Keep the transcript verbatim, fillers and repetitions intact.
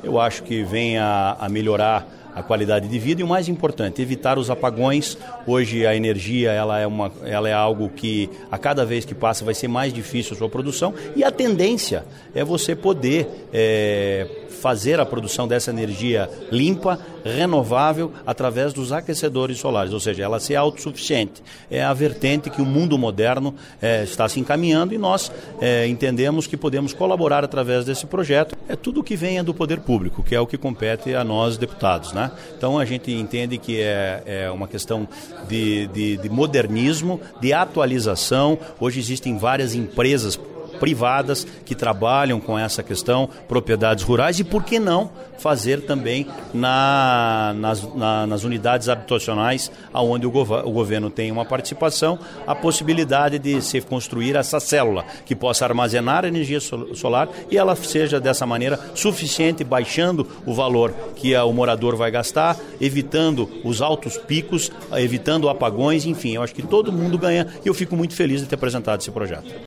eu acho que vem a, a melhorar a qualidade de vida e o mais importante, evitar os apagões. Hoje a energia ela é, uma, ela é algo que a cada vez que passa vai ser mais difícil a sua produção e a tendência é você poder é, fazer a produção dessa energia limpa, renovável, através dos aquecedores solares, ou seja, ela ser autossuficiente. É a vertente que o mundo moderno é, está se encaminhando e nós é, entendemos que podemos colaborar através desse projeto. É tudo que venha do poder público, que é o que compete a nós deputados, né? Então a gente entende que é, é uma questão de, de, de modernismo, de atualização. Hoje existem várias empresas privadas que trabalham com essa questão, propriedades rurais, e por que não fazer também na, nas, na, nas unidades habitacionais onde o, gov- o governo tem uma participação, a possibilidade de se construir essa célula que possa armazenar energia sol- solar e ela seja dessa maneira suficiente, baixando o valor que a, o morador vai gastar, evitando os altos picos, evitando apagões, enfim, eu acho que todo mundo ganha e eu fico muito feliz de ter apresentado esse projeto.